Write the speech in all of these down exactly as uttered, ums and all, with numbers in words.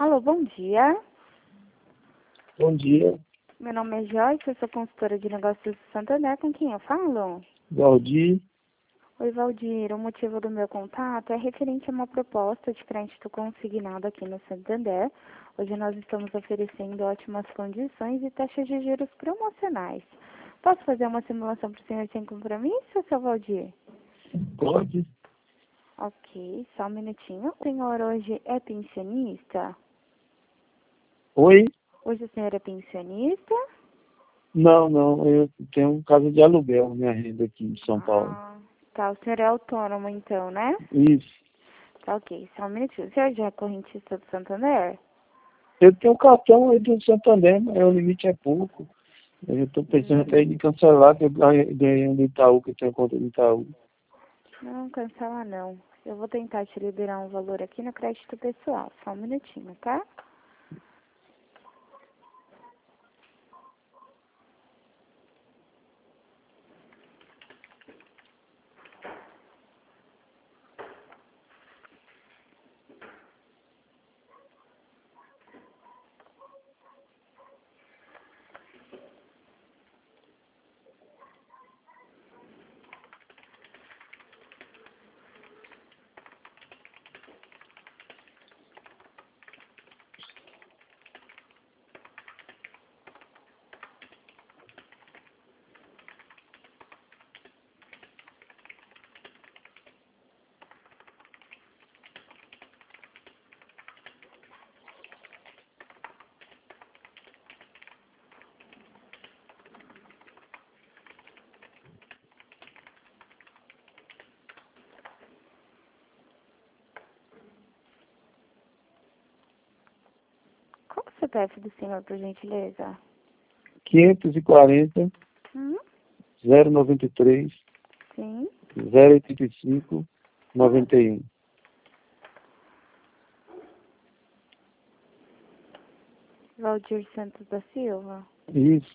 Alô, bom dia. Bom dia, Meu nome é Joyce, eu sou consultora de negócios do Santander. Com quem eu falo? Valdir. Oi, Valdir. O motivo do meu contato é referente a uma proposta de crédito consignado aqui no Santander. Hoje nós estamos oferecendo ótimas condições e taxas de juros promocionais. Posso fazer uma simulação para o senhor sem compromisso, seu Valdir? Pode? Ok, só um minutinho. O senhor hoje é pensionista? Oi? Hoje o senhor é pensionista? Não, não, eu tenho casa de aluguel, minha renda aqui em São Paulo. Ah, tá. O senhor é autônomo então, né? Isso. Tá, ok. Só um minutinho. O senhor já é correntista do Santander? Eu tenho um cartão aí do Santander, mas o limite é pouco. Eu estou pensando até em cancelar, que eu ganhei um do Itaú, que eu tenho conta do Itaú. Não, cancela não. Eu vou tentar te liberar um valor aqui no crédito pessoal. Só um minutinho, tá? Qual é o C P F do senhor, por gentileza? quinhentos e quarenta, Hum? zero noventa e três, Sim. zero oitenta e cinco, noventa e um. Valdir Santos da Silva? Isso.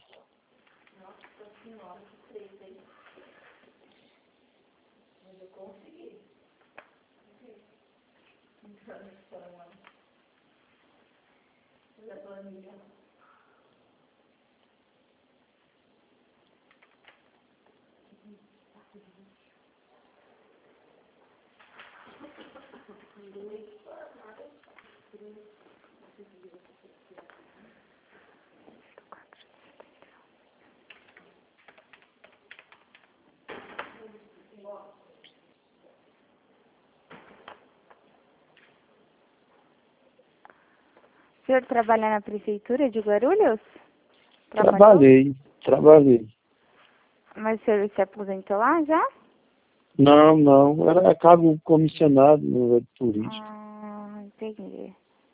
O senhor trabalha na prefeitura de Guarulhos? Trabalhou? Trabalhei, trabalhei. Mas o senhor se aposentou lá já? Não, não, era cargo comissionado no turístico. Ah, entendi.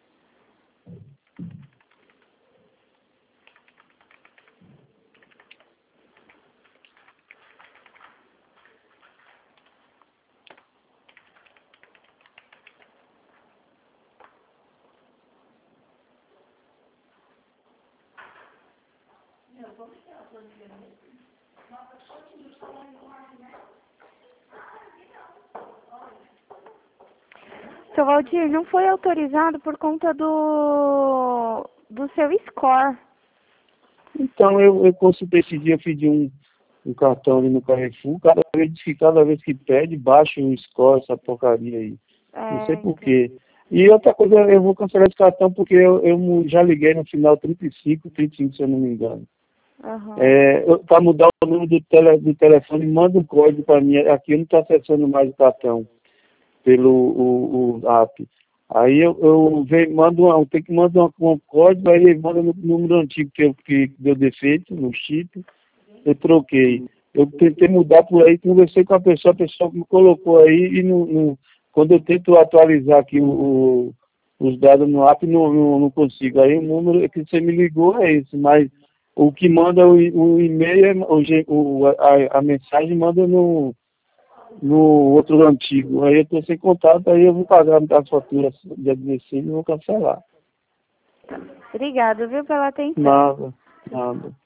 Seu Valdir, não foi autorizado por conta do, do seu score. Então, eu, eu consultei esse dia, eu pedi um, um cartão ali no Carrefour, cada vez que, cada vez que pede, baixa o score, essa porcaria aí. Não sei É, por quê. E outra coisa, eu vou cancelar esse cartão porque eu, eu mu- já liguei no final trinta e cinco, trinta e cinco, se eu não me engano. aham. É, para mudar o número do, tele, do telefone, manda um código para mim. Aqui eu não estou acessando mais o cartão pelo o, o app. Aí eu, eu venho, mando uma, eu tenho que mandar um, um código, aí ele manda no número antigo que, eu, que deu defeito no chip, eu troquei. Eu tentei mudar por aí, conversei com a pessoa, a pessoa me colocou aí e no, no, quando eu tento atualizar aqui o, o, os dados no app, não, não, não consigo. Aí o número que você me ligou é esse, mas o que manda o, o e-mail, é, o, ge- o, a, a mensagem manda no, no outro antigo. Aí eu estou sem contato, aí eu vou pagar as faturas dia dezesseis e vou cancelar. Obrigado, viu, pela atenção. Nada, nada.